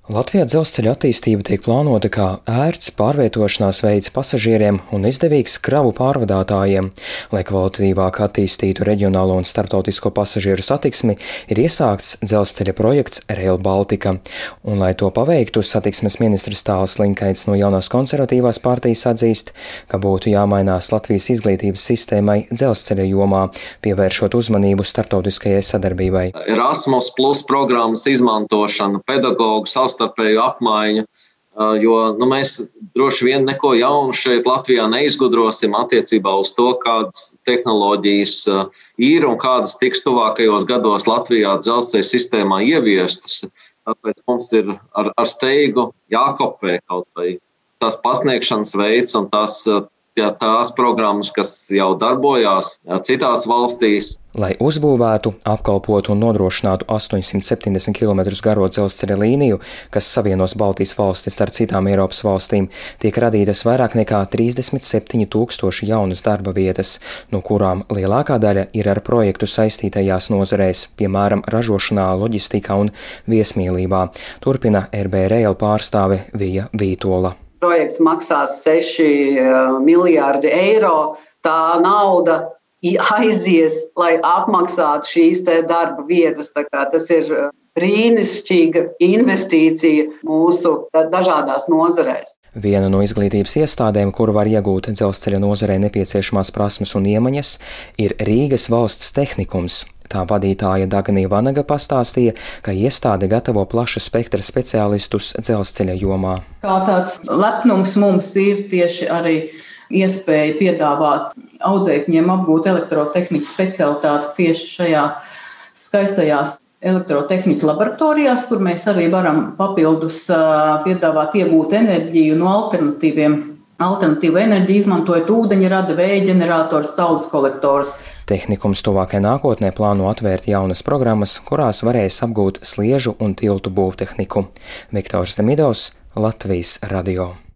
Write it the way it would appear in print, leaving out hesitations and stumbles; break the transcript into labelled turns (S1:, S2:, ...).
S1: Latvijā dzelzceļa attīstība tiek plānota kā ērts pārvietošanās veids pasažieriem un izdevīgs kravu pārvadātājiem. Lai kvalitatīvāk attīstītu reģionālo un starptautisko pasažieru satiksmi, ir iesākts dzelzceļa projekts Rail Baltica. Un, lai to paveiktu, satiksmes ministrs Tāls Linkaits no Jaunās konservatīvās partijas atzīst, ka būtu jāmainās Latvijas izglītības sistēmai dzelzceļa jomā, pievēršot uzmanību starptautiskajai sadarbībai.
S2: Erasmus plus programmas izmantošana, pedagogu savstarpēju apmaiņu, jo mēs droši vien neko jaunu šeit Latvijā neizgudrosim attiecībā uz to, kādas tehnoloģijas ir un kādas tiks tuvākajos gados Latvijā dzelzceļa sistēmā ieviestas. Tāpēc mums ir ar steigu jākopē kaut vai tās pasniegšanas veids un tās programmas, kas jau darbojās citās valstīs.
S1: Lai uzbūvētu, apkalpotu un nodrošinātu 870 km garo dzelzceļa līniju, kas savienos Baltijas valstis ar citām Eiropas valstīm, tiek radītas vairāk nekā 37 000 jaunas darba vietas, no kurām lielākā daļa ir ar projektu saistītajās nozarēs, piemēram, ražošanā, loģistikā un viesmīlībā, turpina RB Rail pārstāve Vija Vītola.
S3: Projekts maksās 6 miljārdi eiro. Tā nauda aizies, lai apmaksātu šīs darba vietas. Tas ir brīnišķīga investīcija mūsu dažādās nozarēs.
S1: Viena no izglītības iestādēm, kuru var iegūt dzelzceļa nozarē nepieciešamās prasmes un iemaņas, ir Rīgas valsts tehnikums. Tā vadītāja Dagnija Vanaga pastāstīja, ka iestāde gatavo plaša spektra speciālistus dzelzceļa jomā.
S4: Kā tāds lepnums mums ir tieši arī iespēja piedāvāt audzēkņiem apgūt elektrotehnikas specialitāti tieši šajā skaistajās elektrotehnikas laboratorijās, kur mēs arī varam papildus piedāvāt iegūt enerģiju no alternatīvu enerģiju, izmantojot ūdeņrada, vēja ģenerators, saules kolektors.
S1: Tehnikums tuvākajā nākotnē plāno atvērt jaunas programmas, kurās varēs apgūt sliežu un tiltu būvtehniku. Viktors Demidovs, Latvijas radio.